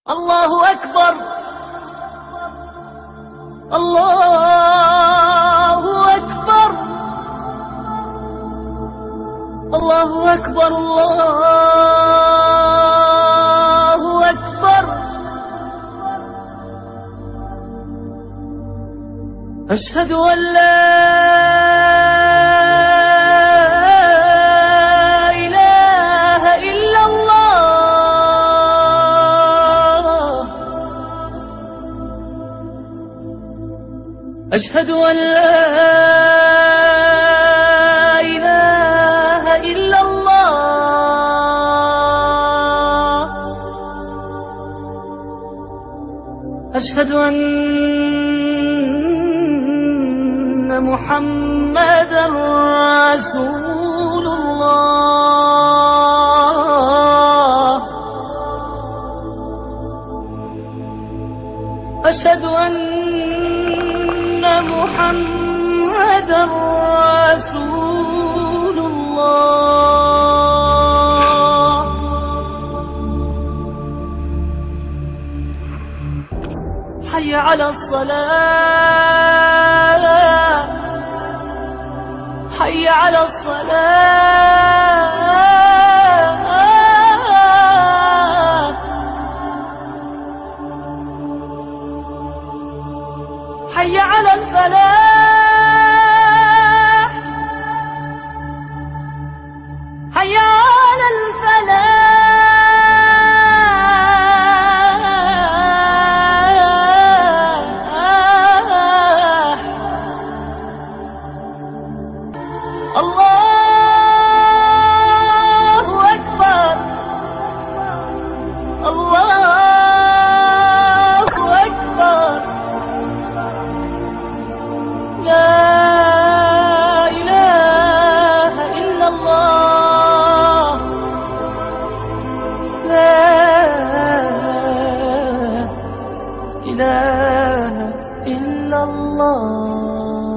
الله أكبر، الله أكبر، الله أكبر، الله أكبر. أشهد أن لا إله إلا الله، أشهد أن لا إله إلا الله، أشهد أن محمدًا رسول الله، أشهد أن محمدًا رسول الله. حي على الصلاة، حي على الصلاة، حي على الفلاح، حي على الفلاح. الله أكبر، الله أكبر. لا إله إلا الله، لا إله إلا الله.